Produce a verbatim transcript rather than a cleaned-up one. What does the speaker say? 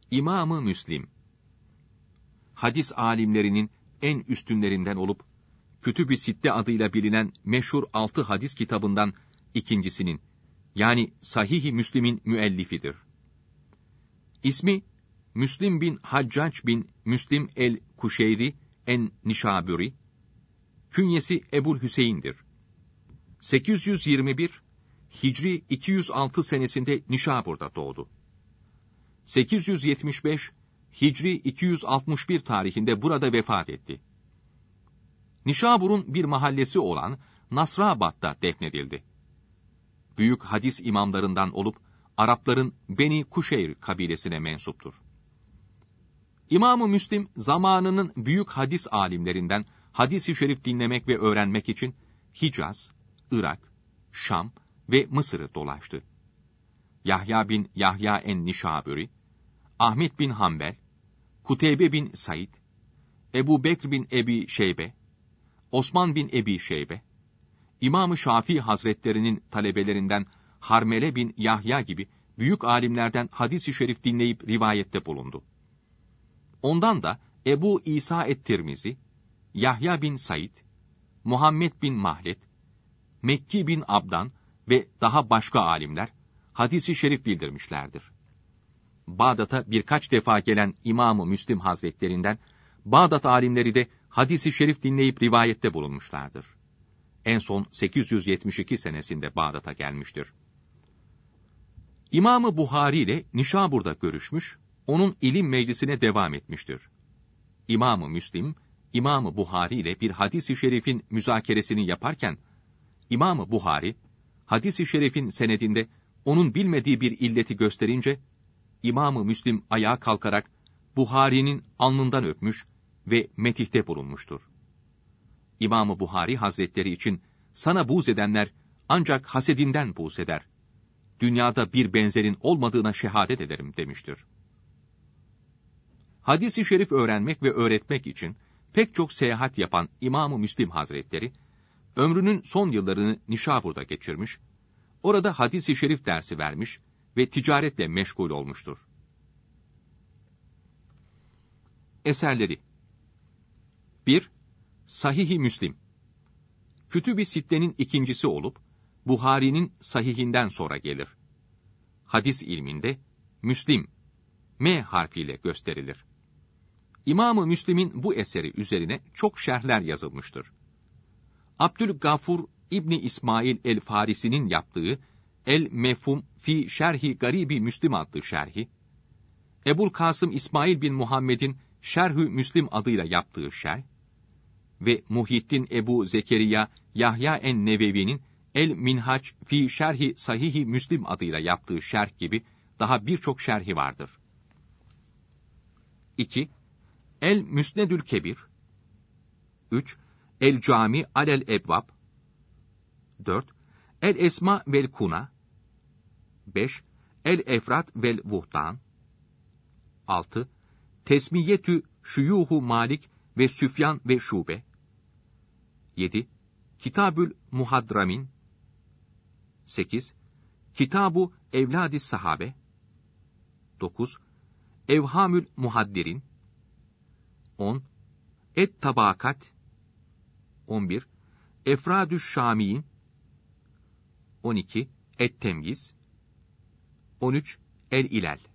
İmam-ı Müslim, hadis alimlerinin en üstünlerinden olup, Kütüb-i Sitte adıyla bilinen meşhur altı hadis kitabından ikincisinin, yani Sahih-i Müslim'in müellifidir. İsmi, Müslim bin Haccac bin Müslim el-Kuşeyri en-Nişaburi, künyesi Ebul Hüseyin'dir. sekiz yüz yirmi bir, Hicri iki yüz altı senesinde Nişabur'da doğdu. sekiz yüz yetmiş beş, Hicri iki yüz altmış bir tarihinde burada vefat etti. Nişabur'un bir mahallesi olan Nasrabad'da defnedildi. Büyük hadis imamlarından olup, Arapların Beni Kuşeyr kabilesine mensuptur. İmam-ı Müslim, zamanının büyük hadis alimlerinden hadis-i şerif dinlemek ve öğrenmek için Hicaz, Irak, Şam ve Mısır'ı dolaştı. Yahya bin Yahya en-Nişaburi, Ahmet bin Hanbel, Kuteybe bin Said, Ebu Bekr bin Ebi Şeybe, Osman bin Ebi Şeybe, İmam-ı Şafii Hazretlerinin talebelerinden Harmele bin Yahya gibi büyük alimlerden hadis-i şerif dinleyip rivayette bulundu. Ondan da Ebu İsa et-Tirmizi, Yahya bin Said, Muhammed bin Mahlet, Mekki bin Abdan ve daha başka alimler hadis-i şerif bildirmişlerdir. Bağdat'a birkaç defa gelen İmam-ı Müslim Hazretlerinden Bağdat alimleri de hadis-i şerif dinleyip rivayette bulunmuşlardır. En son sekiz yüz yetmiş iki senesinde Bağdat'a gelmiştir. İmam-ı Buhari ile Nişabur'da görüşmüş, onun ilim meclisine devam etmiştir. İmam-ı Müslim, İmam-ı Buhari ile bir hadis-i şerifin müzakeresini yaparken, İmam-ı Buhari, hadis-i şerifin senedinde onun bilmediği bir illeti gösterince, İmam-ı Müslim ayağa kalkarak Buhari'nin alnından öpmüş ve metihte bulunmuştur. İmam-ı Buhari Hazretleri için, sana buğz edenler ancak hasedinden buğz eder. Dünyada bir benzerin olmadığına şehadet ederim demiştir. Hadis-i şerif öğrenmek ve öğretmek için pek çok seyahat yapan İmam-ı Müslim Hazretleri, ömrünün son yıllarını Nişabur'da geçirmiş, orada hadis-i şerif dersi vermiş ve ticaretle meşgul olmuştur. Eserleri: bir. Sahih-i Müslim, Kütüb-i Sitte'nin ikincisi olup, Buhari'nin sahihinden sonra gelir. Hadis ilminde, Müslim, M harfiyle gösterilir. İmam-ı Müslim'in bu eseri üzerine çok şerhler yazılmıştır. Abdülgafur İbni İsmail el-Farisi'nin yaptığı El-Mefhum fi Şerhi Garibi Müslim adlı şerhi, Ebul Kasım İsmail bin Muhammed'in Şerhü Müslim adıyla yaptığı şerh ve Muhyiddin Ebu Zekeriya Yahya en-Nevevi'nin El-Minhac fi Şerhi Sahih-i Müslim adıyla yaptığı şerh gibi daha birçok şerhi vardır. iki. El-Müsnedül Kebir. üç. El-Cami alel-Ebvab. dört. El-Esma vel-Kuna. beş. El-Efrat vel-Vuhdan. altı. Tesmiyetü Şuyuhu Malik ve Süfyan ve Şube. yedi. Kitabül Muhadramin. sekiz. Kitabu Evladi Sahabe. dokuz. Evhamül Muhaddirin. on. Et Tabakat. on bir. Efradüş Şamiin. on iki. Et Temyiz. on üç. El İlal.